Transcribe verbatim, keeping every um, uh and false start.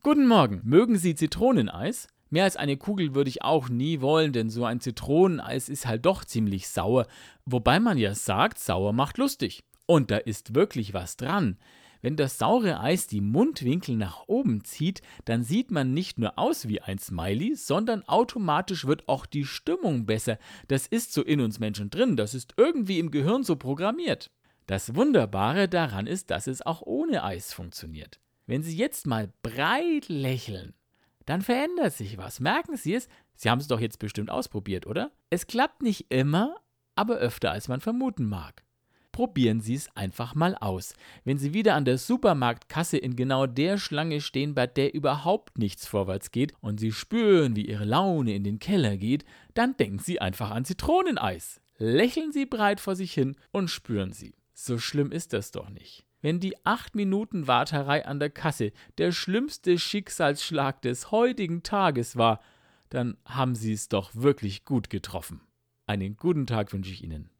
Guten Morgen. Mögen Sie Zitroneneis? Mehr als eine Kugel würde ich auch nie wollen, denn so ein Zitroneneis ist halt doch ziemlich sauer. Wobei man ja sagt, sauer macht lustig. Und da ist wirklich was dran. Wenn das saure Eis die Mundwinkel nach oben zieht, dann sieht man nicht nur aus wie ein Smiley, sondern automatisch wird auch die Stimmung besser. Das ist so in uns Menschen drin, das ist irgendwie im Gehirn so programmiert. Das Wunderbare daran ist, dass es auch ohne Eis funktioniert. Wenn Sie jetzt mal breit lächeln, dann verändert sich was. Merken Sie es? Sie haben es doch jetzt bestimmt ausprobiert, oder? Es klappt nicht immer, aber öfter als man vermuten mag. Probieren Sie es einfach mal aus. Wenn Sie wieder an der Supermarktkasse in genau der Schlange stehen, bei der überhaupt nichts vorwärts geht und Sie spüren, wie Ihre Laune in den Keller geht, dann denken Sie einfach an Zitroneneis. Lächeln Sie breit vor sich hin und spüren Sie. So schlimm ist das doch nicht. Wenn die acht Minuten Warterei an der Kasse der schlimmste Schicksalsschlag des heutigen Tages war, dann haben Sie es doch wirklich gut getroffen. Einen guten Tag wünsche ich Ihnen.